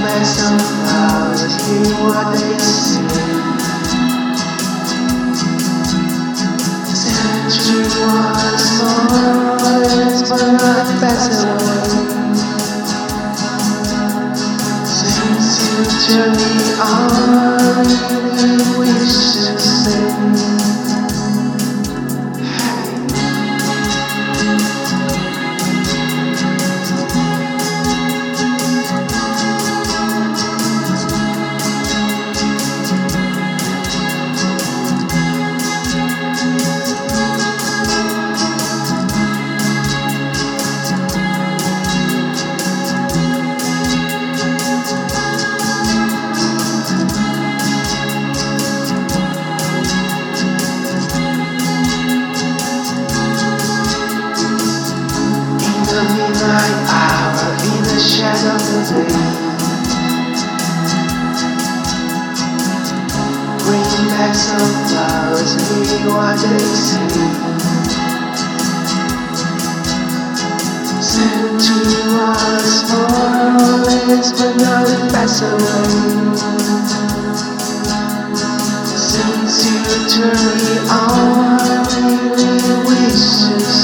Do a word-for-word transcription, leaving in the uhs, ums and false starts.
back some flowers, hear what they sing. Century was more, but not better way. Since you turned me on, I wish to say. The midnight hour, in the shadow of the day, bring back some flowers, hear what they say. Century was more or less, but not a better way. Since you turned me on, I really wish to